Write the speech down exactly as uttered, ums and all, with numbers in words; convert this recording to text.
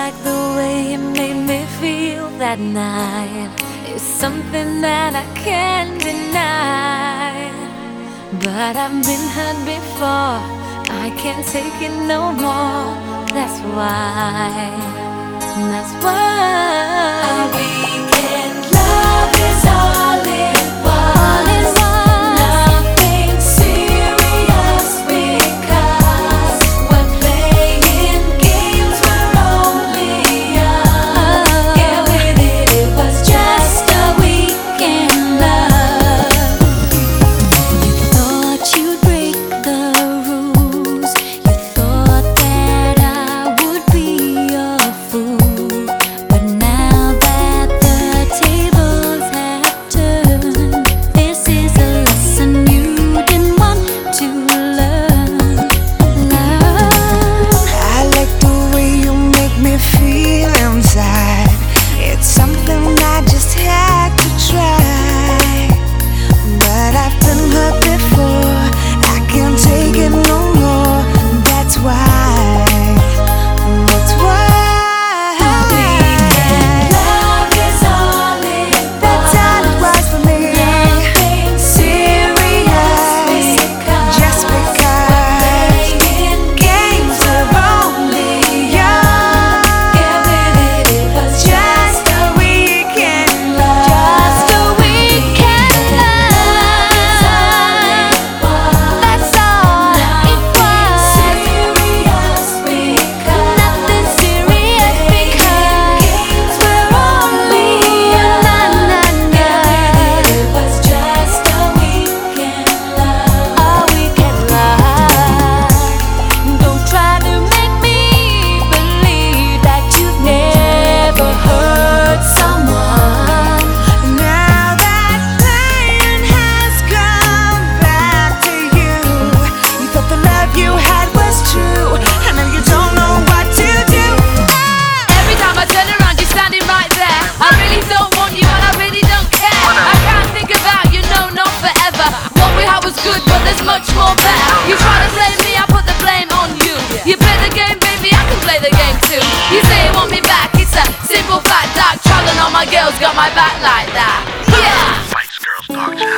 like the way it made me feel that night. It's something that I can't deny. But I've been hurt before, I can't take it no more. That's why, that's why a weekend love is all it was. All it was. Nothing serious because we're playing games, we're only young. Get with it, it was just a weekend love. You thought you'd break the rules. You thought that I would be your fool. But now that the tables have turned, this is a lesson you didn't want to learn. Learn. I like the way you make me feel inside. It's something I just had to try. But I've been hurt before, I can't take it no more. That's why, that's why Love is all it was. that's all it was for me. Nothing serious because Just because playing games are only young. Get with it, it was Just a weekend love. just a weekend love. That's all it was. Serious because nothing serious because games were only young. It was just a weekend love. A weekend love. Don't try to make me believe that you've never hurt someone. Now that pain has come back to you, you thought the love you had was true, and now you don't know what to do. Every time I turn around, you're standing right there. I really don't want you and I really don't care. I can't think about you, no, not forever. What we had was good, but there's much more better. You try to blame me, I put the blame on you. You play the game, baby, I can play the game too. You say you want me back, it's a simple fact that traveling on my girls got my back like that. Yeah. Spice Girls talk to